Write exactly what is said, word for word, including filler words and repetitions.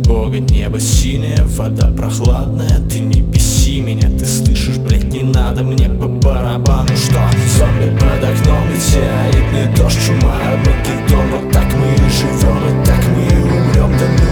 Бога, небо синее, вода прохладная. Ты не беси меня, ты слышишь, блять, не надо мне по барабану. Что? Зомби под окном, метеоритный дождь, чума, обмытый дом. Вот так мы и живем, и так мы и умрем. Да